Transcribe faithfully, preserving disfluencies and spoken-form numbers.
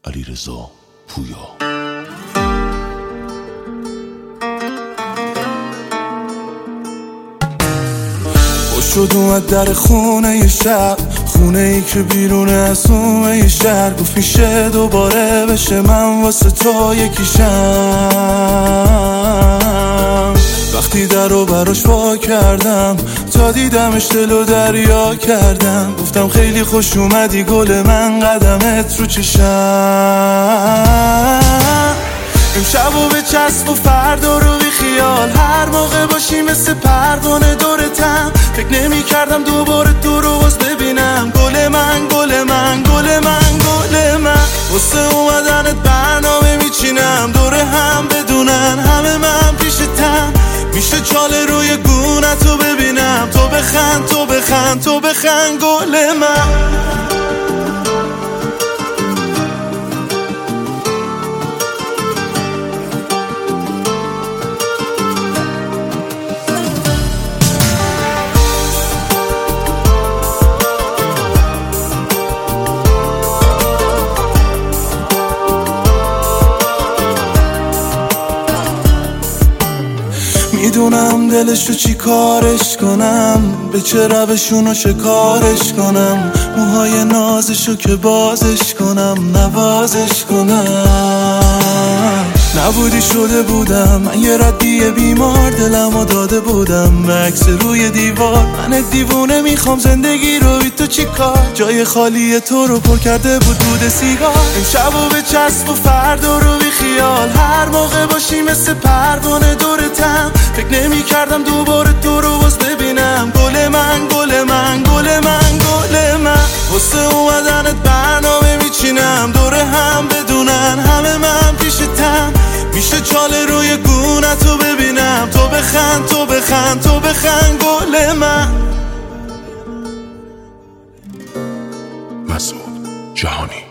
علیرضا پویا. شد اومد در خونه ی شب، خونه ای که بیرونه از اومه ی شهر. گفت میشه دوباره بشه من واسه تو یکیشم. وقتی در رو براش وا کردم تا دیدمش دل و دریا کردم. گفتم خیلی خوش اومدی گل من، قدمت رو چشم. امشب و به چسب و فردا رو بی خیال، هر موقع باشی مثل پروانه دورتم. فکر نمی کردم دوباره تو رو باز ببینم. گل من گل من گل من گل من، واسه اومدنت برنامه میچینم. دوره هم بدونن همه من پیشتم. میشه چاله روی گونتو ببینم. تو بخند تو بخند تو بخند گل من. میدونم دلشو چی کارش کنم، به چه روشونو شکارش کنم. موهای نازشو که بازش کنم نوازش کنم. نبودی شده بودم من یه ردیه بیمار، دلمو داده بودم به عکس روی دیوار. من دیوونه میخوام زندگی رو بی تو چی کار، جای خالی تو رو پر کرده بود دود سیگار. امشب و به چسب و فردا رو بی خیال، هر موقع باشی مثل پروانه دورتم. فکر نمی کردم دوباره تو رو باز ببینم. گل من گل من گل من گل من، واسه اومدنت برنامه میچینم. دوره هم بدونن همه من پیشتم. میشه چاله روی گونتو ببینم. تو بخند تو بخند تو بخند گل من. مسعود جهانی.